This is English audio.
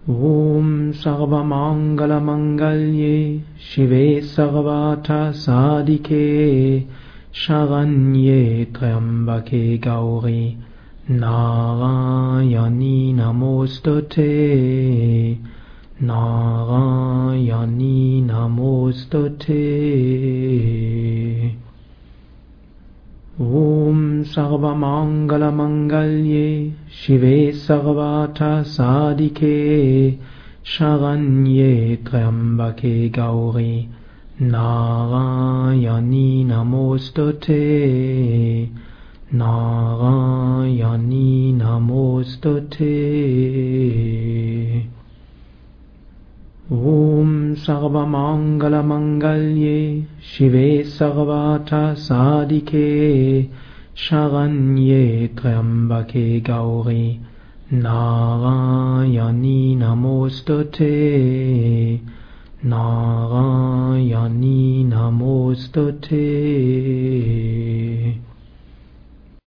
Om Sarvamangala Mangalye Shive Sarvata Sadike Sharanye Triambake Gauri Narayani Namostute Narayani Namostute. Om Sarvamangala Mangalye Shive Sarvata Sadike Sharanye Triambake Gauri Narayani Namostute Narayani Namostute. Om Sarvamangala Mangalye Shive Sarvata Sadike Sharanye Triambake Gauri Narayani Namostute Narayani Namostute.